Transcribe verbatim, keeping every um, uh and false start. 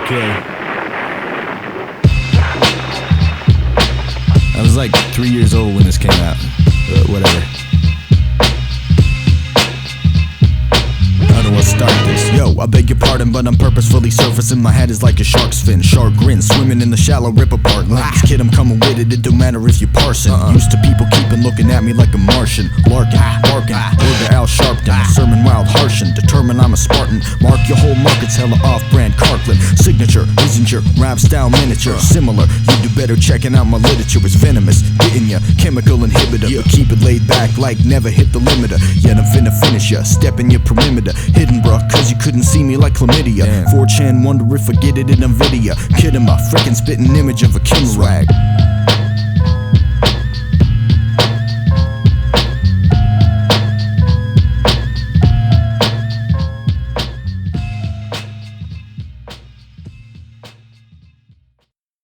Okay. I was like three years old when this came out. Uh, whatever. How do I start this? Yo, I beg your pardon, but I'm purposefully surfacing. My head is like a shark's fin, shark grin, swimming in the shallow rip apart. Like this kid, I'm coming with it, it don't matter if you're parsing. uh-uh. Used to people keeping looking at me like a Martian, larking, barking, order Al Sharpton, sermon wild harshin, determined I'm a Spartan. Mark your whole market's hella off-brand Carkland, signature, Isn't rap style miniature, similar. You do better checking out my literature, it's venomous, getting ya, chemical inhibitor, but keep it laid back like never hit the limiter. Yet I'm finna finish ya, step in your perimeter, hidden bruh, cause you couldn't see me like chlamydia. four chan wonder if I get it in NVIDIA, kidding my frickin' spitting image of a king swag.